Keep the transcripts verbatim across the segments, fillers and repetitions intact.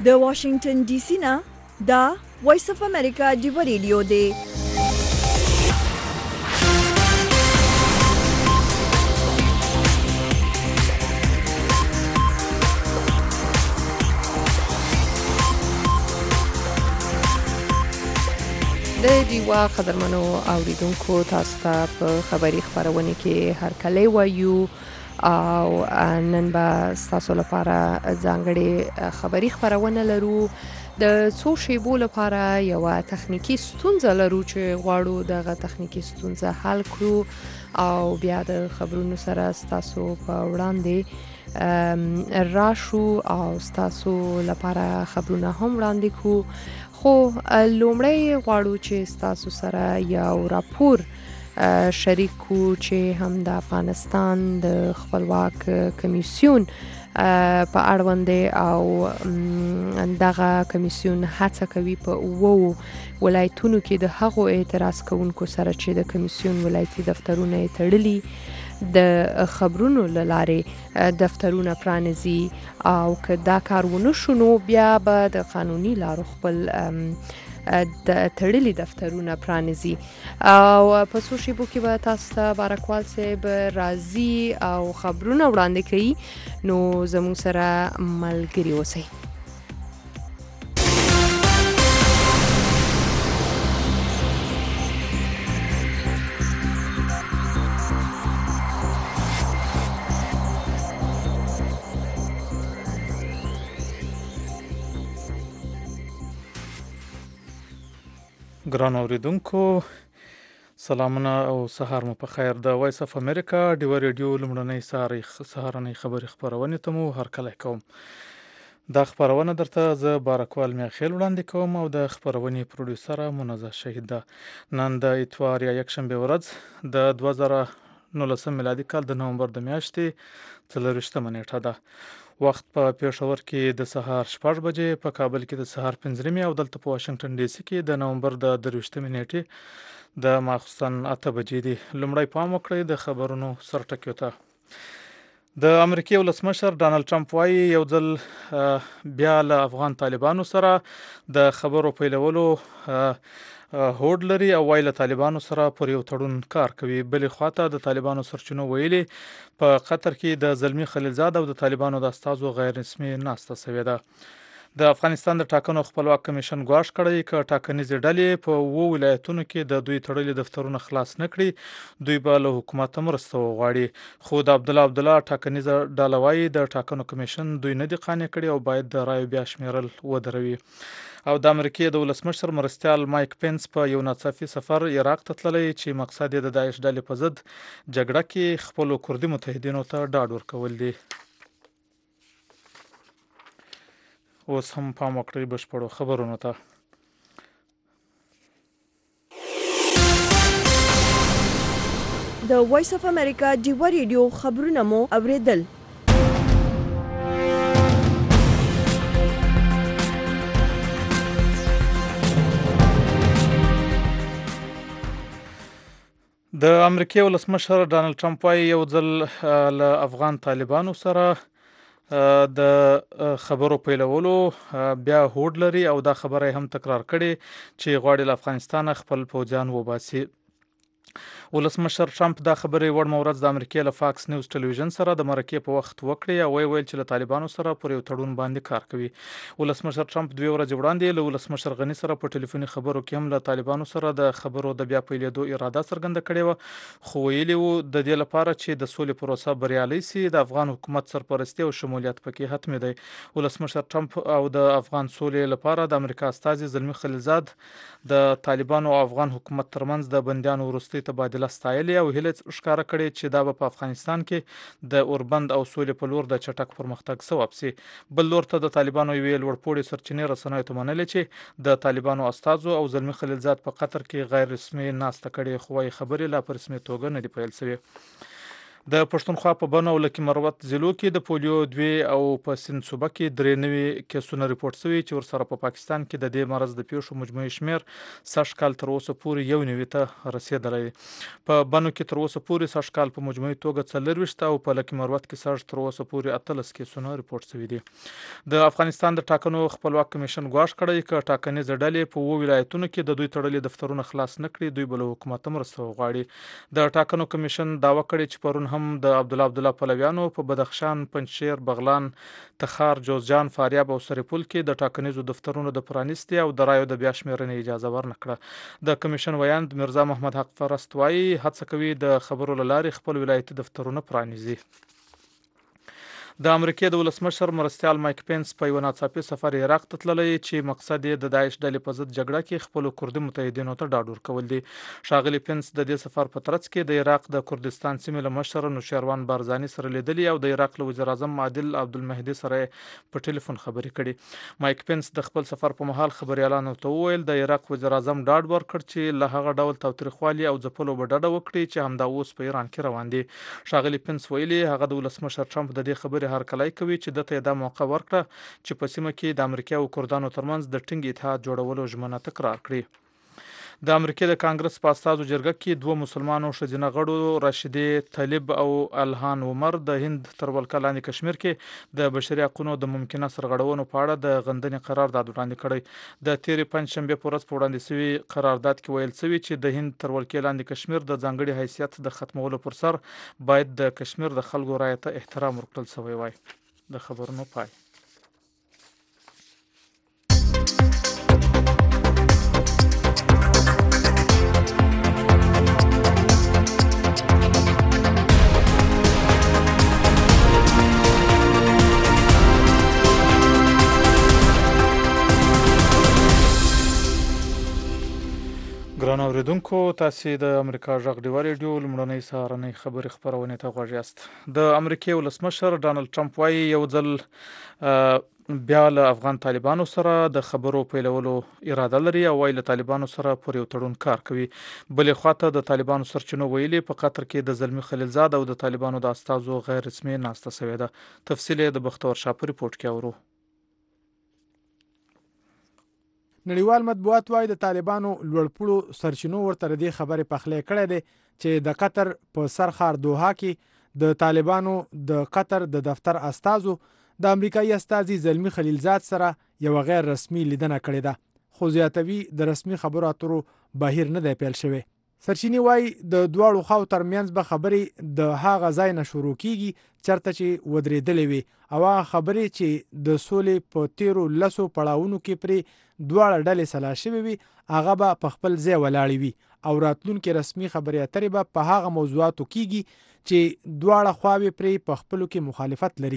د واشنگټن ډي سي نه دا وایس اف امریکا ډیو ریډیو دی. د دیوا قدرمنو اوریدونکو تاسو ته په خبری خبرونه کې هر کله وایو او نن به تاسو لپاره ځانګړي خبری خبرونه لرو. د څو شیبو لپاره یو تخنیکی ستونزه لرو چې غواړو دغه تخنیکی ستونزه حل کړو او بیا د خبرونو سره تاسو په وړاندې راشو او تاسو لپاره خبرونه هم وړاندې کوو. خو لومړی غواړو چې تاسو سره یو راپور شریک کو چې هم د افغانستان د خپلواک کمیسیون په اړوند او دغه کمیسیون هڅه کوي په وو ولایتونو کې د هغو اعتراض کوونکو سره چې د کمیسیون ولایتي دفترونه تړلي د خبرونو لاره دفترونه پرانیزي او که دا کارونه شونو بیا به د قانوني لارو خپل د تړلي دفترونه پرانیزي او په څو شیبو کې به تاسو ته بارکوال صاحب راځي او خبرونه وړاندې کوي، نو زموږ سره ملګري اوسئ. ګران اوریدونکو سلامونه او سهار مو په خیر. د وایس اف امریکا ډیو ریډیو لمړنۍ سهارنۍ خبري خبرونه ته مو هر کله کوم. دا خبرونه درته زه بارکوال میخیل وړاندې کوم او د خبرونې پروډوسر منزه شهید ده. نن د اتوار یا یکشنبه ورځ د دوه زره نولسم میلادي کال د نومبر د میاشتې څلرویشتمه نیټه ده. وخت په پیښور کې د سهار شپږ بجې، په کابل کې د سهار پنځه نیمې او دلته په واشنگټن ډي سي کې د نومبر د درویشتمې نیټې د ماخوستن اته بجې دي. لومړی پام وکړئ د خبرونو سرټکیو ته. د امریکای ولسمشر ډانلډ ټرمپ وايي یو ځل بیا له افغان طالبانو سره د خبرو پیلولو هوډ لري او وايي له طالبانو سره پر یو تړون کار کوي. بلې خواته د طالبانو سرچینو ویلي په قطر کې د زلمی خلیلزاد او د طالبانو د استازو غیر رسمي ناسته شوې ده. د افغانستان د ټاکنو خپلواک کمیشن ګواښ کړی ک ټاکنیزې ډلې په وو ولایتونو کې د دوی تړلي دفترونه خلاص نکړي دوی به له حکومت مرسته وغواړي. خو د عبد الله عبد الله ټاکنیزه ډله وايي د ټاکنو کمیشن دوی نه دي قانع کړي او باید د رایو بیا شمیرل ودروي. او د امریکای د ولسمشر مرستیال مایک پنس په یو ناڅاپي سفر عراق ته تللی چې مقصد یې د داعش ډلې په ضد جګړه کې خپل کردي متحدینو ته ډاډ ورکول دي. اوس هم پام وکړئ بشپړو خبرونو ته. د وایس اف امریکا ډیو ریډیو خبرونه مو اوریدل. د امریکای ولسمشر ډانلډ ټرمپ وايي یو ځل له افغان طالبانو سره د خبرو پیلولو بیا هوډ لري او دا خبره هم تکرار کړي چې غواړي له افغانستان خپل پوځیان وباسي. ولسمشر ټرمپ دا خبرې وړمه ورځ د امریکای له فاکس نیوز ټلویزیون سره د مرکې په وخت وکړي او ویل چې له طالبانو سره پر یو تړون باندې کار کوي. ولسمشر ټرمپ دوه ورځې وړاندې له ولسمشر غنی سره په ټلیفوني خبرو کې هم له طالبانو سره د خبرو د بیا پیلېدو اراده څرګنده کړې و، خو ویلي وو د دې لپاره چې د سولې پروسه بریالي سي د افغان حکومت سرپرستی او شمولیت پکې حتمي دی. ولسمشر ټرمپ او د افغان سولې لپاره د امریکا استازي زلمی خلیلزاد د طالبانو او افغان حکومت ترمنځ د بندیانو وروستي تبادله ستایلې او هیله ښکاره کړې چې دا به په افغانستان کې د اوربند او سولې په لور د چټک پرمختګ سبب سي. بل لور ته د طالبانو یوې لوړپوړي سرچینې رسنیو ته منلې چې د طالبانو استازو او زلمی خلیلزاد په قطر کې غیر رسمي ناسته کړې، خو وايي خبرې لا په رسمي توګه نه دي پیل شوې. د پښتونخوا په بنو او لکي مروت ضلعو کې د پولیو دوی او په سند صوبه کې درې نوي کیسونه ریپورت شوي چې ورسره په پاکستان کې د دې مرض د پیښو مجموعي شمیر سږ کال تر اوسه پورې یو نوي ته رسیدلی. په بنو کې تر اوسه پورې سږ کال په مجموعي توګه څلرویشت او په لکي مروت کې سږ تر اوسه پورې اتلس کیسونه ریپورت شوي دي. د افغانستان د ټاکنو خپلواک کمیشن ګواښ کړی چې ټاکنیزه ډلې په اووه ولایتونو کې د دوی تړلي دفترونه خلاص نه کړي، دوی به له حکومته مرسته وغواړي. د ټاکنو کمیشن دعوه کړې چې پرون هم د عبدالله عبدالله پلویانو په بدخشان، پنجشیر، بغلان، تخار، جوزجان، فاریاب او سرپل کې د ټاکنیزو دفترونو د پرانیستي او د رایو د بیا شمیرنې اجازه ورنکړه. د کمیشن ویاند میرزا محمد حق فرست وایي هڅه کوي د خبرو له لارې خپل ولایتي دفترونه پرانیزي. د امریکای د ولسمشر مرستیال مایک پینس په یو ناڅاپي سفر عراق ته تللی چې مقصد یې د داعش ډلې په ضد جګړه کې خپل کردي متحدینو ته ډاډ ورکول دي. ښاغلي پینس د دې سفر په ترڅ کې د عراق د کردستان سیمې له مشر نوشیروان بارزاني سره لیدلي او د عراق له وزیر اعظم عادل عبدالمهدي سره په ټلیفون خبرې کړي. مایک پینس د خپل سفر په مهال خبريالانو ته وویل د عراق وزیر اعظم ډاډ ورکړ چې له هغه ډول تاوتریخوالي او ځپلو به ډډه وکړي چې همدا اوس په ایران کې روان دي. ښاغلي پینس ویلي هغه د ولسمشر ټرمپ د دې خبرې هرکلی کوي چې دته دا موقع ورکړه چې په سیمه کې د امریکا او کردانو ترمنځ د ټینګ اتحاد جوړولو ژمنه تکرار کړي. د امریکا د کانګرس په استازو جرګه کې دوه مسلمانو ښځینه غړو راشدې طالب او الهان عمر د هند تر ولکه لاندې کشمیر کې د بشري حقوقو د ممکنه سرغړونو په اړه د غندنې قرارداد وړاندې کړی. د تیرې پنځشنبه په ورځ په وړاندې شوی قرارداد کې ویل شوی چې د هند تر ولکه لاندې کشمیر د ځانګړي حیثیت د ختمولو پر سر باید د کشمیر د خلکو رایې ته احترام ورکړل شوی وای. د خبرونو پای. ګران اوریدونکو، تاسو د امریکا غږ ډیوه ریډیو لمړنۍ سهارنۍ خبري خبرونه ته غوږ یاست. د امریکای ولسمشر ډانلډ ټرمپ وايي یو ځل بیا له افغان طالبانو سره د خبرو پیلولو اراده لري او وايي له طالبانو سره پر یو تړون کار کوي. بلې خواته د طالبانو سرچینو ویلي په قطر کې د زلمی خلیلزاد او د طالبانو د استازو غیر رسمي ناسته شوې ده. تفصیل د بختور شاه په ریپورت کې اورو. نړیوال مطبوعات وايي د طالبانو لوړپوړو سرچینو ورته د خبرې پخلی کړی دی چې د قطر په سرخار دوحه کې د طالبانو د قطر د دفتر استازو د امریکایي استازي زلمی خلیلزاد سره یو غیر رسمي لیدنه کړې ده، خو زیاتوي د رسمي خبرو اترو بهیر نه دی پیل شوی. سرچینې وايي د دواړو خواو ترمنځ به خبرې د هغه ځای نه شروع کیږي چرته چې ودرېدلې وي او هغه خبرې چې د سولې په تیرو لسو پړاوونو کې پرې دواړه ډلې سلا شوې وي هغه به په خپل ځای ولاړې وي او راتلونکي رسمي خبرې اترې به په هغه موضوعاتو کیږي چې دواړه خواوې پرې په خپلو کې مخالفت لري.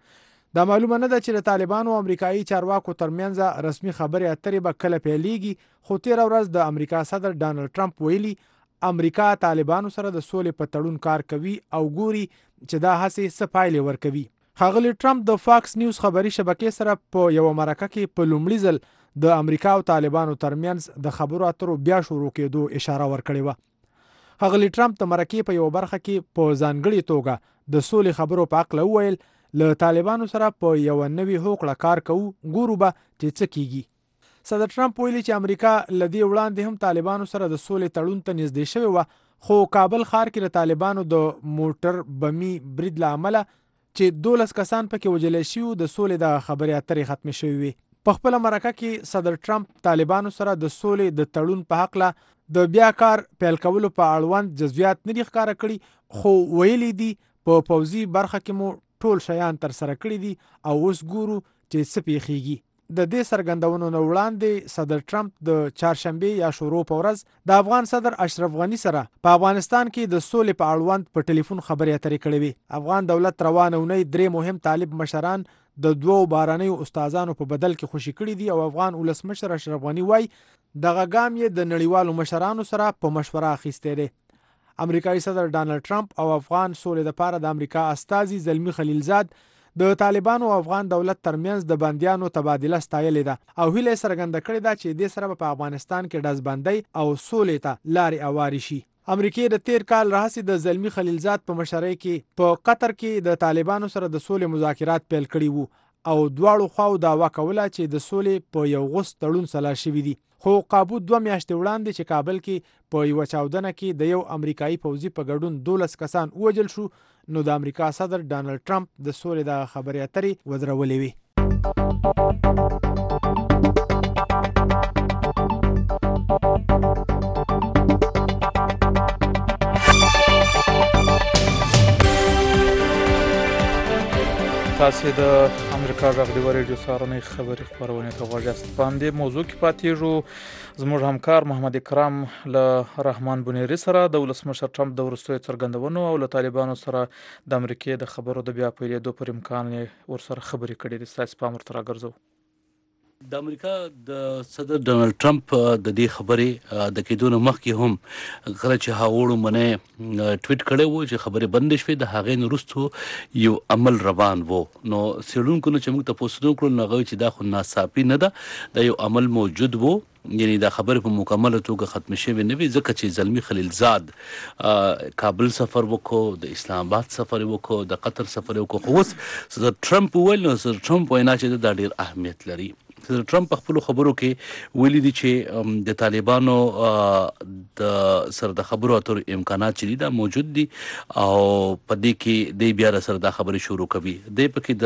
دا معلومه نه ده چې د طالبانو او امریکایي چارواکو ترمنځ رسمي خبرې اترې به کله پیلېږي، خو تیره ورځ د امریکا صدر ډانلډ ټرمپ ویلي امریکا طالبانو سره د سولې په تړون کار کوي او ګوري چې دا هڅې څه پایلې ورکوي. ښاغلي ټرمپ د فاکس نیوز خبري شبکې سره په یو مرکه کې په لومړي ځل د امریکا او طالبانو ترمنځ د خبرو اترو بیا شروع کېدو اشاره ورکړې وه. ښاغلي ټرمپ د مرکې په یو برخه کې په ځانګړې توګه د سولې خبرو په اړه وویل له طالبانو سره په یو نوې هوکړه کار کوو، ګورو به چې څه کیږي. صدر ټرمپ ویلي چې امریکا لدی وړاندې هم طالبانو سره د سولې تړون ته نږدې شوی و، خو کابل ښار کې د طالبانو د موټر بمي برید له امله چې دولس کسان پکې وژل شوي د سولې د خبرې اترې ختمې شوې وي. په خپل مرکه کې صدر ټرمپ طالبانو سره د سولې د تړون په حق د بیا کار پیل کولو په اړوند جزئیات نه دي ښکاره کړي، خو ویلي دي په پوځي برخه کې مو ټول شیان تر سره کړی دي او اوس ګورو چې څه پیښیږي. د دې څرګندونو نه وړاندې صدر ټرمپ د چهارشنبه یا شروع په ورځ د افغان صدر اشرف غنی سره په افغانستان کې د سولې په اړوند په ټلیفون خبرې اترې کړې وي. افغان دولت روانه اونۍ درې مهم طالب مشران د دوو بارنیو استادانو په بدل کې خوشي کړي دي او افغان ولسمشر اشرف غنی وایي دغه ګام یې د نړیوالو مشرانو سره په مشوره اخیستی دی. امریکایي صدر ډانلډ ټرمپ او افغان سولې لپاره د امریکا استازي زلمی خلیلزاد د طالبانو او افغان دولت ترمنځ د بندیانو تبادله ستایلې ده او هیله څرګنده کړې ده چې دې سره په افغانستان کې ډزبندۍ او سولې ته لارې هوارې شي. امریکای د تیر کال راهیسې د زلمی خلیلزاد په مشرۍ کې په قطر کې د طالبانو سره د سولې مذاکرات پیل کړي وو او دواړو خواو دعوا کوله چې د سولې په یو غوڅ تړون سلا شوي دي. خو قابو دوه میاشتې وړاندې چې کابل کې په یوه چاودنه کې د یو امریکایي پوځي په ګډون دولس کسان ووژل شو، نو د امریکا صدر ډانلډ ټرمپ د سولې د خبرې اترې ودرولې وي. تاسې د امریکا غږ ډیوه ریډیو سهارنۍ خبري خپرونې ته غوږ یاست. په همدې موضوع کې پاتېږو. زموږ همکار محمد اکرام له رحمان بنیري سره د ولسمشر ټرمپ د وروستیو څرګندونو او له طالبانو سره د امریکې د خبرو د بیا پیلېدو پر امکان یې ورسره خبرې کړې دي. ستاسې پام ورته راګرځوو. د امریکا د صدر ډانلډ ټرمپ د دې خبرې د کېدو نه مخکې هم کله چې هغه وړومبنی ټویټ کړی و چې خبرې بندې شوې، د هغې نه وروستو یو عمل روان و. نو څېړونکو نه چې موږ ته پوښتنه وکړل نو هغه چې دا خو ناڅاپي نه ده، دا یو عمل موجود و، یعنی دا خبرې په مکمله توګه ختمې شوې نه وي، ځکه چې زلمی خلیلزاد کابل سفر وکړو، د اسلام آباد سفر یې وکړو، د قطر سفر یې وکړو. خو اوس صدر ټرمپ وویل، نو صدر ټرمپ وینا چې دا ډېر اهمیت لري. صدر ټرمپ په خپلو خبرو کې ویلي دي چې د طالبانو د سره د خبرو اترو امکانات چې دي دا موجود دي، او په دې کې دی بیا سره دا خبرې شروع کوي. دی پکې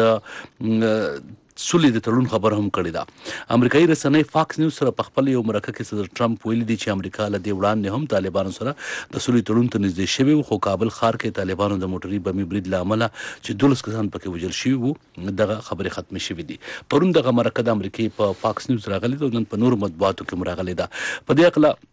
د سولې د تړون خبر هم کړې ده. امریکایي رسنۍ فاکس نیوز سره په خپل یو مرکه کې صدر ټرمپ ویلي دي چې امریکا له دې وړاندې هم طالبانو سره د سولې تړون ته نږدې شوی و، خو کابل ښار کې طالبانو د موټري بمي برید له امله چې دولس کسان پکې وژل شوي وو، دغه خبرې ختمې شوې دي. پرون دغه مرکه د امریکې په فاکس نیوز راغلې ده او نن په نورو مطبوعاتو کې هم راغلې ده. په دې هکله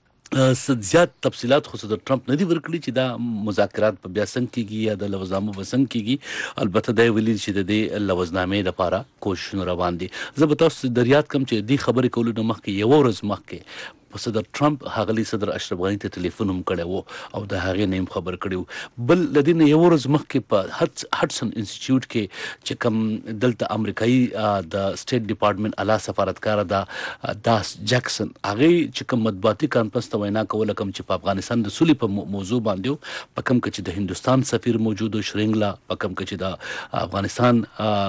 څه زیات تفصیلات خو صدر ټرمپ نه دي ورکړي چې دا مذاکرات په بیا څنګه کېږي یا د لوظنامو به څنګه کېږي. البته دا یې ویلي چې د دې لوظنامې دپاره کوششونه روان دي. زه به تاسو در یاد کړم چې دې خبرې کولو نه مخکې یوه ورځ مخکې په صدر ټرمپ ښاغلي صدر اشرف غني ته ټلیفون هم کړی و او د هغې نه هم خبر کړی و. بل له دې نه یوه ورځ مخکې په هډسن انسټیټیوټ کې چې کوم دلته امریکایي د سټیټ ډپارټمنټ اعلی سفارتکاره ده داس جکسن، هغې چې کوم مطبوعاتي کانفرنس ته وینا کوله، کوم چې په افغانستان د سولې په موضوع باندې و، په کوم کې چې د هندوستان سفیر موجود و شرینګلا، په کوم کې چې د افغانستان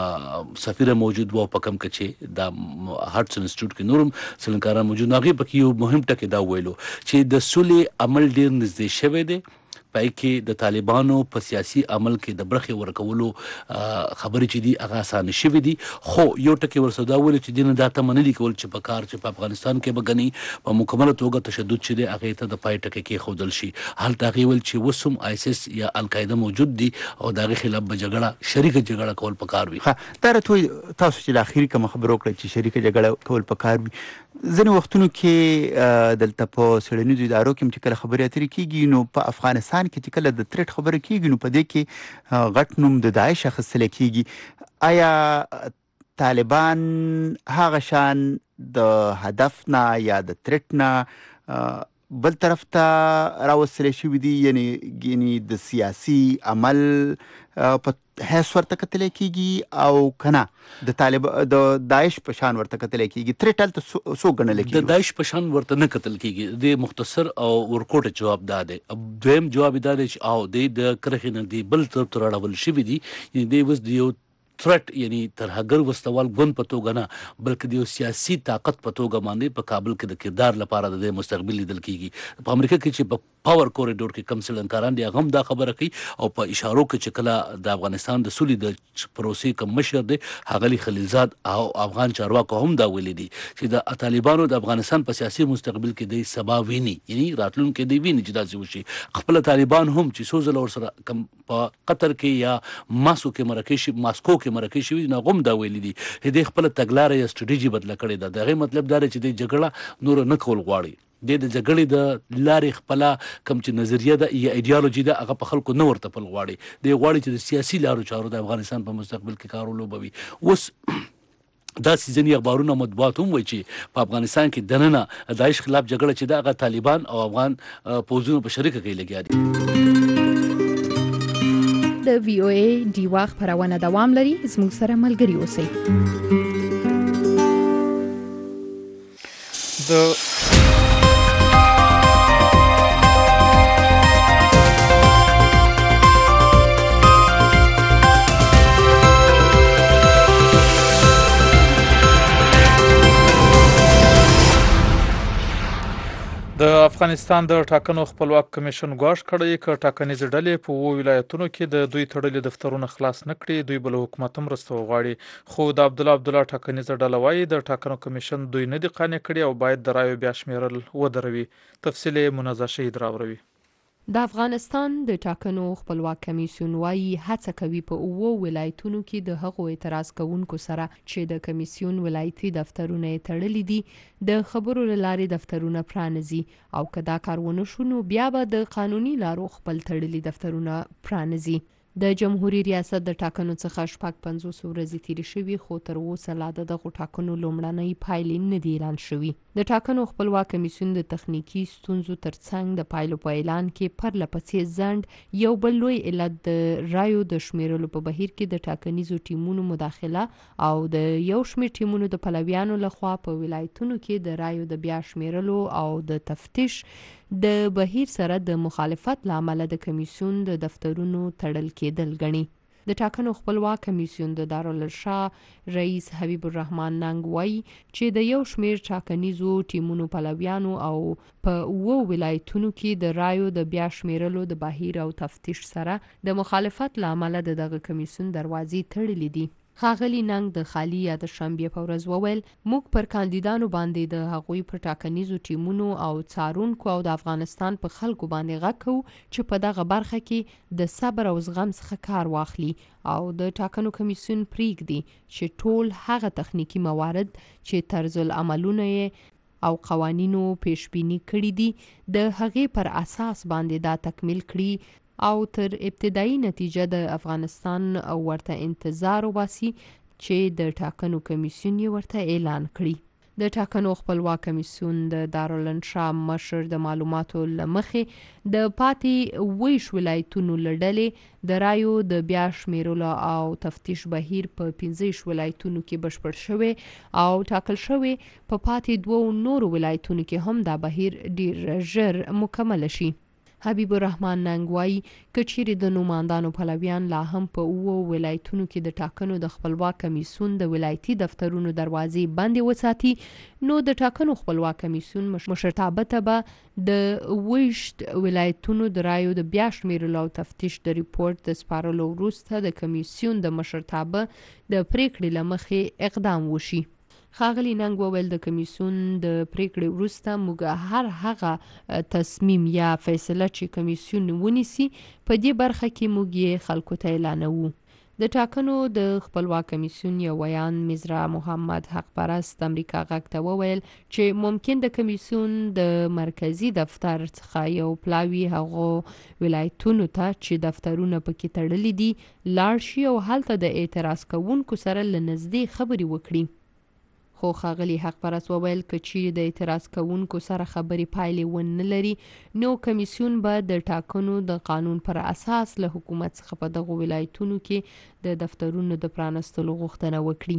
سفیر موجود و، په کوم کې چې د هډسن انسټیټیوټ کې نور هم څلنکاران موجود، هغې پکې یو مهم ټکی دا ویلو چې د سولې عمل ډېر نږدې شوی دی. پای کې د طالبانو په سیاسي عمل کې د برخې ورکولو خبرې چې دي هغه اسانه شوي دي، خو یو ټکی ورسره دا ویلو چې دې نه دا تمه نه دي کول چې په کار چې په افغانستان کې به ګني په مکمله توګه تشدد چې دی هغې ته د پای ټکی کېښودل شي. هلته هغې ویل چې اوس هم آیسس یا القاعده موجود دي او د هغې خلاف به جګړه شریکه جګړه کول پکار وي. دا راته تاسو چې د اخري کومه خبره وکړئ چې شریکه جګړه کول پکار وي، ځینې وختونو کې دلته په څېړنیزو ادارو کې هم چې کله خبرې اترې کېږي نو په افغانستان کې چې کله د تریټ خبره کېږي نو په دې کې غټ نوم د داعش اخیستلی کېږي. آیا طالبان هغه شان د هدف نه یا د تریټ نه بل طرف ته راوستلی شوي دي، یعنی یعنی د سیاسي عمل په حیث ورته کتلی کېږي او که نه د طالب د داعش په شان ورته کتلی کېږي؟ تریټ هلته څوک ګڼلی کېږي؟ د داعش په شان ورته نه کتل کېږي. د مختصر او ورکوټه جواب دا دی. دویم جواب دا دی چې او دی د کرښې نه دی بل طرف ته راړول شوي دي، یعنې دی اوس د یو تھرټ یعنی ترهګر وسوال ګوند په توګه نه بلکې د یو سیاسي طاقت په توګه باندې په کابل کې د کردار لپاره د مستقبل لیدل کېږي. په امریکا کې چې په پاور کوریډور کې کم څلنکاران دي هغه هم دا خبره کوي او په اشارو کې چې کله د افغانستان د سولې د پروسې کوم مشر دی ښاغلي خلیلزاد او افغان چارواکو هم دا ویلي دي چې د طالبانو د افغانستان په سیاسي مستقبل کې دی سبا ویني، یعنی راتلونکي دی ویني چې داسې وشي. خپل طالبان هم چې څو ځله ورسره کم په قطر کې یا ماسکو کې مرکې شي ماسکو کې مرکې شوي نه هم دا ویلي دي چې دی خپله تګلاره یا سټریټیجي بدله کړې ده. د هغې مطلب دا دی چې دی جګړه نور نه کول غواړي، د د جګړې د لارې خپله کوم چې نظریه ده یا ایډیالوژي ده هغه په خلکو نه ورته پل غواړي، دی غواړي چې د سیاسي لارو چارو د افغانستان په مستقبل کې کار ولوبوي. اوس دا ځینې اخبارونه مطبوعات هم وایي چې په افغانستان کې دننه داعش خلاف جګړه چې ده هغه طالبان او افغان پوځونو په شریکه کې لګیا دي. د وی او ای ډیوا خبرونه دوام لري، زموږ سره ملګري اوسئ. د د افغانستان د ټاکنو خپلواک کمیشن ګواښ کړی ک ټاکنیز ډلې په وو ولایتونو کې د دوی تړلې دفترونه خلاص نکړي دوی بل حکومت هم مرسته وغواړي خو د عبد الله عبد الله ټاکنیز ډله وايي د ټاکنو کمیشن دوی نه دي قانع کړي او باید د رایو بیا شمیرل ودروي تفصیل منازع شهید راوروي د افغانستان د ټاکنو خپلواک کمیسیون وايي هڅه کوي په اوو ولایتونو کې د هغو اعتراض کوونکو سره چې د کمیسیون ولایتي دفترونه یې تړلي دي د خبرو له لارې دفترونه پرانیزي او که دا کار ونه شو نو بیا به د قانوني لارو خپل تړلي دفترونه پرانیزي. د جمهوریت ریاست د ټاکنو څخه شپږ پنځوس ورځې تیرې شوي خو تر اوسه لا د دغو ټاکنو لومړنۍ پایلې نه دي اعلان شوي. د ټاکنو خپلواک کمیسیون د تخنیکي ستونزو ترڅنګ د پایلو په اعلان کې پرله پسې ځنډ یو بل لوی علت د رایو د شمیرلو په بهیر کې د ټاکنیزو ټیمونو مداخله او د یو شمېر ټیمونو د پلویانو لخوا په ولایتونو کې د رایو د بیا شمیرلو او د تفتیش د بهیر سره د مخالفت لامل د کمیسیون د دفترونو تړل کېدل ګڼي. د ټاکنو خپلواک کمیسیون د دارالارشاد رئیس حبیب الرحمن ننګ وایي چې د یو شمېر ټاکنیزو ټیمونو پلویانو او په اوو ولایتونو کې د رایو د بیا شمیرلو د بهیر او تفتیش سره د مخالفت لامل د دغه کمیسیون دروازې تړلې دي. ښاغلي ننګ د خالي یا د شنبې په ورځ وویل موږ پر کاندیدانو باندې د هغوی پر ټاکنیزو ټیمونو او څارونکو او د افغانستان په خلکو باندې غږ کوو چې په دغه برخه کې د صبر او زغم څخه کار واخلي او د ټاکنو کمیسیون پریږدي چې ټول هغه تخنیکي موارد چې طرز العملونه یې او قوانینو پیشبینی کړي دي د هغې پر اساس باندې دا تکمیل کړي او تر ابتدایي نتیجه د افغانستان ورته انتظار وباسي چې د ټاکنو کمیسیون یې ورته اعلان کړي. د ټاکنو خپلواک کمیسیون د دارالانشا مشر د معلوماتو لمخې د پاتې ویش ولایتونو لړلې د رایو د بیا شمیرلو او تفتیش بهیر په پنځه ولایتونو کې بشپړ شوی او ټاکل شوی په پاتې دوو نورو ولایتونو کې هم دا بهیر ډیر ژر مکمل شي. حبیب الرحمن ننګ وایي که چیرې د نوماندانو پلویان لا هم په اوو ولایتونو کې د ټاکنو د خپلواک کمیسیون د ولایتي دفترونو دروازې بندې وساتي نو د ټاکنو خپلواک کمیسیون مشرتابه ته به د ویشت ولایتونو د رایو د بیا شمیرلو او تفتیش د ریپورت د سپارلو وروسته د کمیسیون د مشرتابه د پریکړې له مخې اقدام وشي. ښاغلي ننګ وویل د کمیسیون د پریکړې وروسته موږ هر هغه تصمیم یا فیصله چې کمیسیون ونیسي په دې برخه کې موږ یې خلکو ته اعلانوو. د ټاکنو د خپلواک کمیسیون یو ویان مزرا محمد حق پرست امریکا غږ ته وویل چې ممکن د کمیسیون د مرکزی دفتر څخه یو پلاوی هغو ولایتونو ته چې دفترونه پکې تړلي دي لاړ شي او هلته د اعتراض کوونکو سره له نږدې خبرې وکړي. خو ښاغلي حق پرست وویل که چیرې د اعتراض کوونکو سره خبرې پایلې ونه لري نو کمیسیون به د ټاکنو د قانون پر اساس له حکومت څخه په دغو ولایتونو کې د دفترونو د پرانستلو غوښتنه وکړي.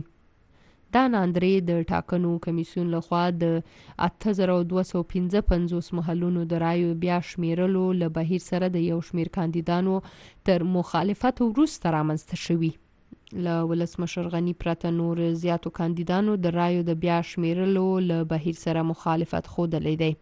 دا ناندرې د ټاکنو کمیسیون لخوا د اته زره دوه سوه پنځه پنځوس محلونو د رایو بیا شمیرلو له بهیر سره د یو شمیر کاندیدانو تر مخالفت وروسته رامنځته شوي. له ولسمشر غني پرته نور زیاتو کاندیدانو د رایو د بیا شمیرلو له بهیر سره مخالفت ښودلی دی.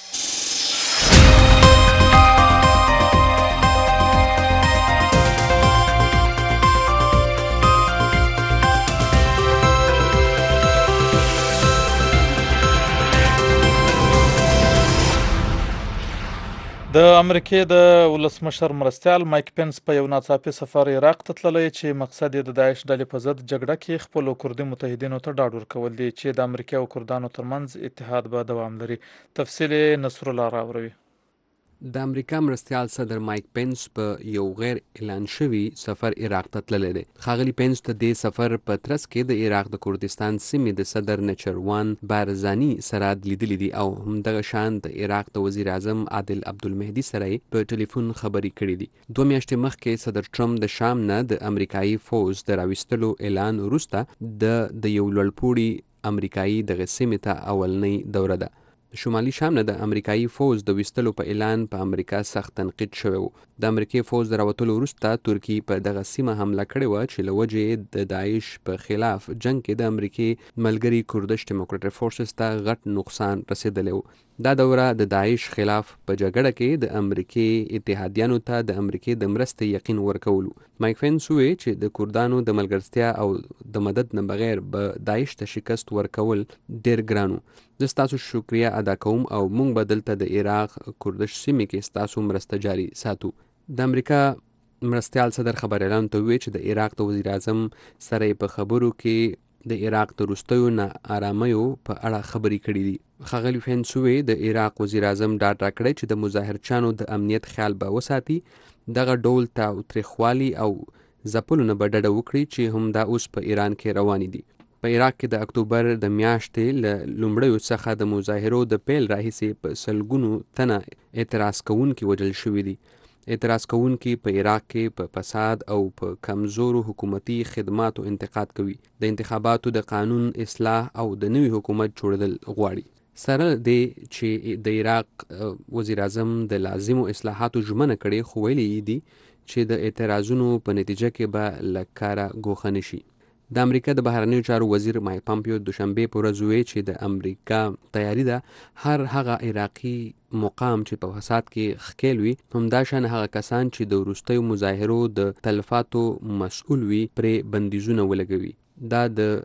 د امریکای د ولسمشر مرستیال مایک پنس په یو ناڅاپي سفر عراق ته تللی چې مقصد یې د داعش ډلې په ضد جګړه کې خپلو کردي متحدینو ته ډاډ ورکول دي چې د امریکا او کردانو ترمنځ اتحاد به دوام لري. تفصیل نصر الله راوروي. د امریکا مرستیال صدر مایک پنس په یو غیر اعلان شوی سفر عراق ته تللی دی. ښاغلي پنس ته د سفر په ترڅ کې د عراق د کردستان سیمې د صدر نچروان بارزانی سره لیدلي دي او همدغه شان د عراق د وزیر اعظم عادل عبدالمهدي سره په ټلیفون خبرې کړې دي. دوه میاشتې مخکې صدر ټرمپ د شام نه د امریکایي فوز د راویستلو اعلان وروسته د د یو لوړپوړي امریکایي دغه سیمې ته اولنۍ دوره ده. شمالي شام نه د امریکایي فوز د ویستلو په اعلان په امریکا سخت تنقید شوی و. د امریکای فوز د راوتلو وروسته ترکیې په دغه سیمه حمله کړې وه چې له وجې د داعش په خلاف جنګ کې د امریکای ملګري کوردش ډیموکراټیک فورسز ته غټ نقصان رسېدلی و. دا دوره د داعش خلاف په جګړه کې د امریکای اتحادیانو ته د امریکای د مرستې یقین ورکولو. مایک پنس وویل چې د کردانو د ملګرتیا او د مدد نه بغیر به داعش ته شکست ورکول ډیر ګرانو. زه ستاسو شکریه ادا کوم او موږ به دلته د عراق کردش سیمې کې ستاسو مرسته جاري ساتو. د امریکا مرستیال صدر خبريالانو ته وویل چې د عراق د وزیر اعظم سره په خبرو کې د عراق د وروستیو نا آرامیو په اړه خبرې کړې دي. ښاغلي پنس وویل د عراق وزیر اعظم ډاډ راکړی چې د مظاهرچیانو د امنیت خیال به وساتي، دغه ډول تاوتریخوالي او ځپلو نه به ډډه وکړي چې هم دا اوس په ایران کې روانې دي. په عراق کې د اکتوبر د میاشتې له لومړیو څخه د مظاهرو د پیل راهیسې په سلګونو تنه اعتراض کوونکي وژل شوي دي. اعتراض کوونکي په عراق کې په فساد او په کمزورو حکومتي خدماتو انتقاد کوي، د انتخاباتو د قانون اصلاح او د نوي حکومت جوړېدل غواړي. سره دې چې د عراق وزیر اعظم د لازمو اصلاحاتو ژمنه کړې، خو ویلي دي چې د اعتراضونو په نتیجه کې به له کاره ګوښه نه شي. د امریکا د بهرنیو چارو وزیر مایک پامپیو دوشنبه په ورځ وویل چې د امریکا تیاری ده هر هغه عراقي مقام چې په فساد کې ښکیل وي، همداشان هغه کسان چې د وروستیو مظاهرو د تلفاتو مسؤل وي پرې بندیزونه ولګوي. دا د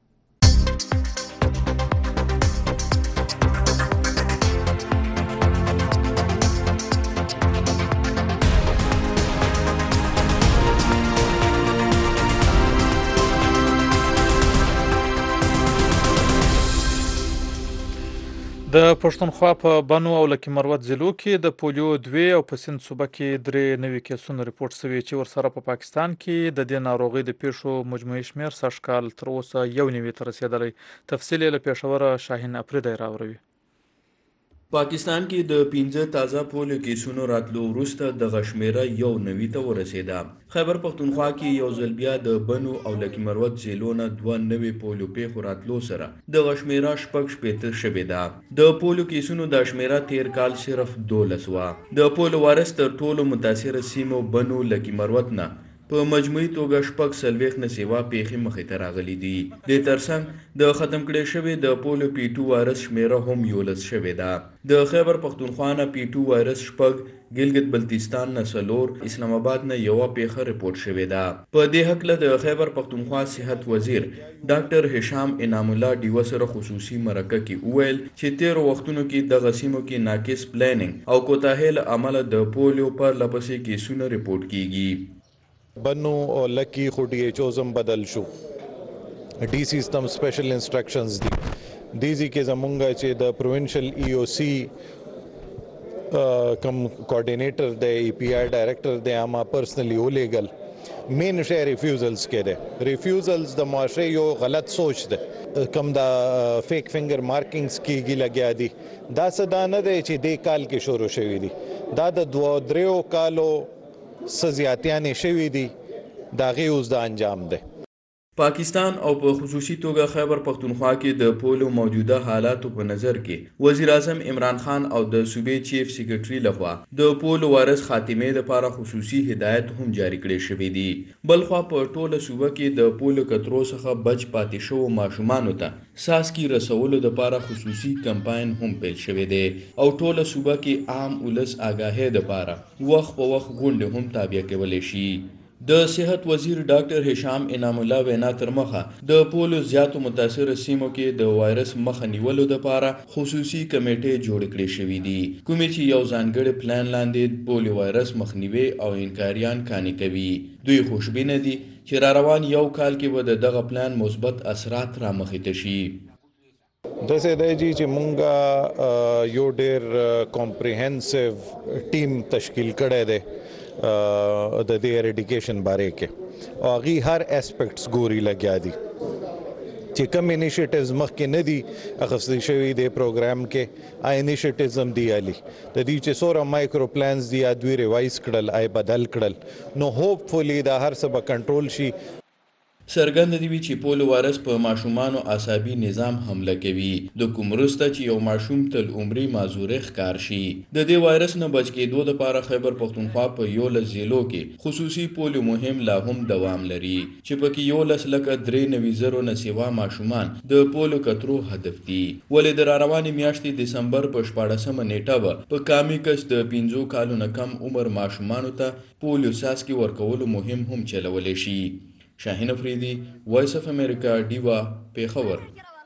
د پښتونخوا په بنو او لکي مروت ضلعو کې د پولیو دوی او په سند صوبه کې درې نوي کیسونه ریپورت شوي چې ورسره په پاکستان کې د دې ناروغي د پیښو مجموعي شمېر سږ کال تر اوسه یو نوي ته رسیدلی. تفصیل یې له پېښوره شاهین افریدی راوروي. پاکستان کې د پنځه تازه پولیو کیسونو راتلو وروسته دغه شمېره یو نوي ته ورسېده. خیبر پښتونخوا کې یو ځل بیا د بنو او لکي مروت ضلعو نه دوه نوي پولیو پیښو راتلو سره دغه شمېره شپږ شپېته شوې ده. د پولیو کیسونو دا شمېره تیر کال صرف دولس وه. د پولیو وایرس تر ټولو متاثره سیمو بنو لکي مروت نه په مجموعي توګه شپږ څلوېښت نه سیوا پیښې مخې ته راغلي دي. دې ترڅنګ د ختم کړی شوي د پولیو پی ټو وایرس شمېره هم یولس شوې ده. د خیبر پښتونخوا نه پی ټو وایرس شپږ، ګلګت بلتستان نه څلور، اسلام آباد نه یوه پیښه ریپورټ شوې ده. په دې هکله د خیبر پښتونخوا صحت وزیر ډاکټر هشام انعام الله ډیوه سره خصوصي مرکه کې وویل چې تیرو وختونو کې دغه سیمو کې ناقص پلانینګ او کوتاهۍ له امله د پولیو پرلپسې کیسونه ریپورټ کیږي. بنو او لکی خو ډي ایچ اوزم بدل شو، ډي سی ستم سپیشل انسټرکشنز دي. دیزی کې زمونږ چې د پروینشل ای او سی کم کوارډینیټر د ای پی آی ډایریکټر د اما پرسنلی ولیګل مین شی ریفیوزلز کې ده. ریفیوزلز د معاشره یو غلط سوچ ده، کم دا فیک فنگر مارکینګز کېږي لګیا دي. دا څه دا نه دی چې دې کال کې شروع شوي دي، دا د دوه دریو کالو څه زیاتیانې شوي دي، د هغې اوس د انجام دی. پاکستان او په خصوصي توګه خیبر پښتونخوا کې د پولیو موجوده حالاتو په نظر کې وزیر اعظم عمران خان او د صوبې چیف سیکرټري لخوا د پولیو وایرس خاتمې لپاره خصوصي هدایت هم جاری کړي شوي دي. بلخوا په ټوله صوبه کې د پولیو کترو څخه بچ پاتې شوو ماشومانو ته څاڅکي رسولو لپاره خصوصي کمپاین هم پیل شوی دی او ټوله صوبه کې عام ولس آګاهۍ لپاره وخت په وخت غونډې هم تابع کولی شي. د صحت وزیر ډاکټر هشام انعام الله وینا تر مخه د پولیو زیاتو متاثره سیمو کې د وایرس مخه نیولو لپاره خصوصي کمیټې جوړ کړې شوې دي، کومې چې یو ځانګړي پلان لاندې پولیو وایرس مخنیوي او انکاریان کاني کوي. دوی خوشبینه دي چې را روان یو کال کې به د دغه پلان مثبت اثرات را مخې ته شي. داسې دی چې مونږ یو ډېر کمپریهنسیو ټیم تشکیل کړی دی د دې اریډیکیشن باره کې او هغې هر اسپیکټس ګوري لګیا دي چې کوم انیشیټیوز مخکې نه دي اخیستل شوي د پروګرام کې، هغه انیشیټیوز هم دي علي د دې چې څومره مایکرو پلانز دي دوی ریوایز کړل، ای بدل کړل، نو هوپفولي دا هر څه به کنټرول شي. څرګنده دي چې پولیو وایرس په ماشومانو عصبي نظام حمله کوي د کوم وروسته چې یو ماشوم تل عمري معذوري ښکار شي. د دې وایرس نه بچ کېدو لپاره خیبر پښتونخوا په یولس ضلعو کې خصوصي پولیو مهم لا هم دوام لري چې پکې یولس لکه درې نوي زرو نه سوا ماشومان د پولیو کترو هدف دي. ولې د راروانې میاشتې دسمبر په شپاړسمه نیټه به په کامي کس د پنځو کالو نه کم عمر ماشومانو ته پولیو څاڅکي ورکولو مهم هم چلولی شي. شاهین افریدي، وایس اف امریکا، ډیوا، پیښور.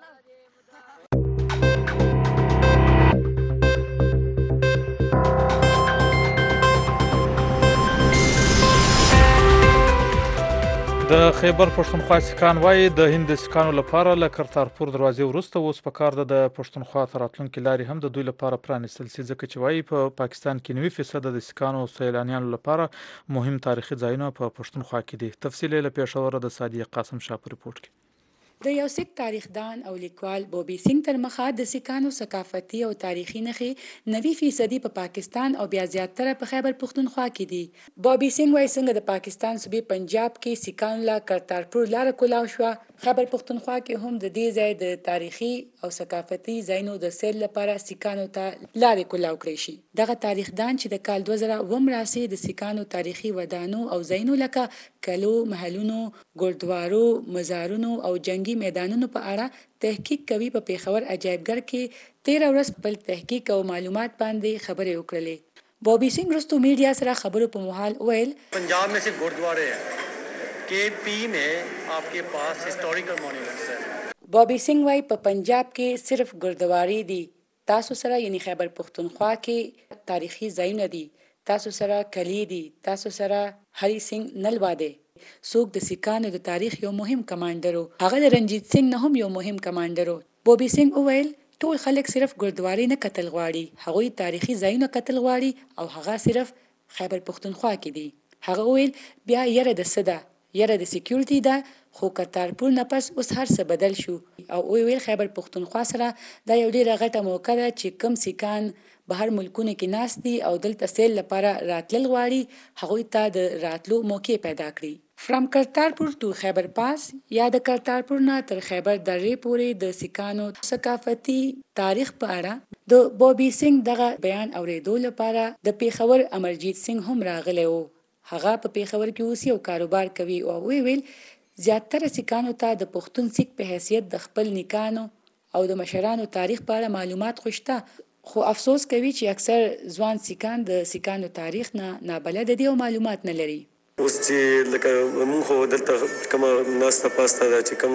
د خیبر پښتونخوا سیکان وایي د هند د سیکانو لپاره له کرتارپور دروازې وروسته اوس په کار ده د پښتونخوا ته راتلونکې لارې هم د دوی لپاره پرانیستل شي، ځکه چې وایي په پا پاکستان کې نوي فیصده د سیکانو او سیلانیانو لپاره مهم تاریخي ځایونه په پښتونخوا کې دي. تفصیل یې له پېښوره د صادق قاسم شاه په ریپورت کې. د یو سیک تاریخدان او لیکوال بوبی سنگ تر مخه د سیکانو ثقافتي او تاریخي نښې نوي فیصدي په پاکستان او بیا زیاتره په خیبر پښتونخوا کې دي. بوبی سنگ وایي څنګه د پاکستان صوبې پنجاب کې سیکانو له کرتارپور لاره کولاو شوه، خیبر پښتونخوا کې هم د دې ځای د تاریخي او ثقافتي ځایونو د سیل لپاره سیکانو ته لارې کولاو کړی شي. دغه تاریخدان چې د کال دوه زره اووم راسي د سیکانو تاریخي ودانو او ځایونو لکه کلو، محلونو، ګردوارو، مزارونو او جنگي میدانونو په اړه تحقیق کوي په پیښور عجایبګر کې تیره ورځ خپل تحقیق او معلومات باندې خبرې وکړلې. بوبی سنگ رستو میډیا سره خبرو په محال ویل पंजाब में सिर्फ गुरुद्वारे हैं, के पी में आपके पास हिस्टोरिकल मॉन्यूमेंट्स हैं. بوبی سنگ وايي په پنجاب کې صرف ګردواري دي، تاسو سره یعنی خیبر پښتونخوا کې تاریخي ځایونه دي، تاسو سره کلی دي، تاسو سره هری سنگ نلوا دی. څوک د سیکانو د تاریخ یو مهم کمانډر و، هغه د رنجیت سنگ نه هم یو مهم کمانډر و. بوبی سنگ وویل ټول خلک صرف ګردواري نه کتل غواړي، هغوی تاریخي ځایونه کتل غواړي او هغه صرف خیبر پښتونخوا کې دي. هغه وویل بیا یره د څه ده، یره د سکیورټي ده، خو کرتارپور نه پس اوس هر څه بدل شو. او ویل خیبر پښتونخوا سره دا یو ډیره غټه موقع ده چې کم سیکان بهر ملکونو کې ناست دي او دلته سیل لپاره راتلل غواړي، هغوی ته د راتلو موقع پیدا کړي. فرام کرتارپور ټو خیبر پاس یا د کرتارپور نه تر خیبر درې پورې د سیکانو ثقافتي تاریخ په اړه د بوبی سنگ دغه بیان اوریدو لپاره د پیښور امرجیت سنگ هم راغلی و. هغه په پیښور کې اوس یو کاروبار کوي او ویل زیاتره سیکانو ته د پښتون سیک په حیثیت د خپل نیکانو او د مشرانو تاریخ په اړه معلومات خوشته، خو افسوس کوي چې اکثر ځوان سیکان د سیکانو تاریخ نه نابلده دي او معلومات نه لري. اوس چې لکه مونږ خو دلته کومه ناسته پاسته ده چې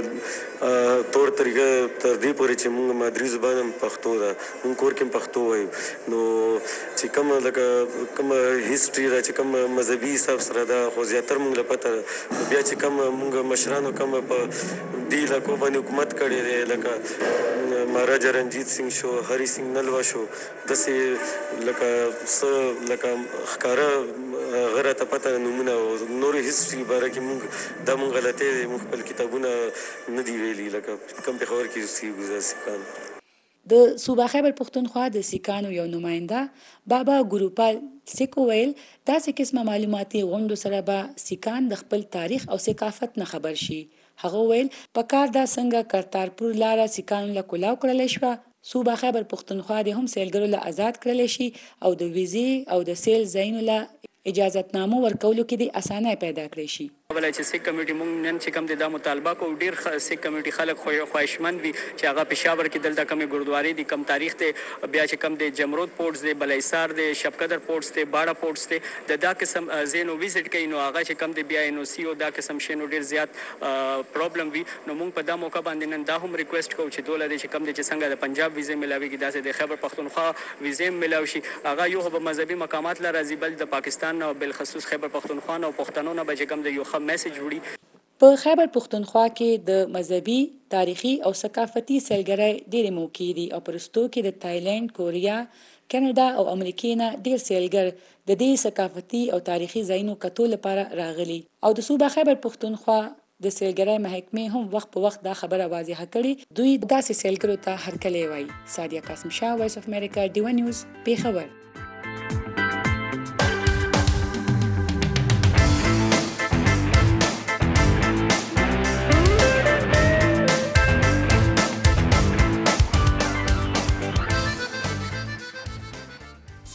کومه طور طریقه تر دې پورې چې مونږ مادري زبان هم پښتو ده، مونږ کور کې هم پښتو وایو، نو چې کومه لکه کومه هیسټري ده چې کومه مذهبي حساب سره ده، خو زیاتره مونږ له پته ده. بیا چې کومه مونږ مشرانو کومه په دې علاقو باندې حکومت کړی دی، لکه مهاراجا رنجیت سنگ شو، هری سنگ نلوا شو، داسې لکه څه لکه ښکاره غره ته پته نومونه او نورې هیسټري باره کې مونږ دا مونږ غلطۍ دی، مونږ خپل کتابونه نه دي ویلي لکه کم پېښور کې اوسېږو سیکان. د صوبه خیبر پښتونخوا د سیکانو یو نماینده بابا ګروپال سیک ویل داسې قسمه معلوماتي غونډو سره به سیکان د خپل تاریخ او ثقافت نه خبر شي. هغه ویل په کار دا څنګه کرتارپور لاره سیکانو له کولاو کړلی شوه، صوبه خیبر پښتونخوا د هم سیلګرو له آزاد کړلی شي او د ویزې او د سیل ځایونو له اجازتنامو ورکولو کې د اسانۍ پیدا کړی شي. ولای چې سیک کمیټي مونږ نن چې کوم د مطالبه کو ډیر سیک کمیټي خلک خو خواهشمند وي چې هغه پېښور کې دلته کمې ګردواري دي، کم تاریخ ته بیا چې کم د جمرود پورټس دی، بلایسار دی، شبقدر پورټس دی، باړه پورټس دی، د دا قسم زینو وزټ کوي نو هغه چې کم د بیا ان او سی او دا قسم شنو ډیر زیات پرابلم وي. نو مونږ په دا موقع باندې نن دا هم ریکوست کوو چې دوله چې کم د چې څنګه د پنجاب ویزه ملاويږي داسې د خیبر پښتونخوا ویزه ملاوي شي. هغه یو به مذهبي مقامات لپاره راځي، بل د پاکستان او بالخصوص خیبر پښتونخوا او پښتنو نه به کوم د یو ښه میسج وړي. په خیبر پښتونخوا کې د مذهبي، تاریخي او ثقافتي سیلګرۍ ډېرې موقع دي او په وروستو کې د تایلند، کوریا، کاناډا او امریکې نه ډېر سیلګر د دې ثقافتي او تاریخي ځایونو کتو لپاره راغلي او د صوبه خیبر پښتونخوا د سیلګرۍ محکمې هم وخت په وخت دا خبره واضحه کړې، دوی داسې سیلګرو ته هرکلی وایي. سادیه قاسم شاه، وایس اف امریکا، ډیوا نیوز، پیښور.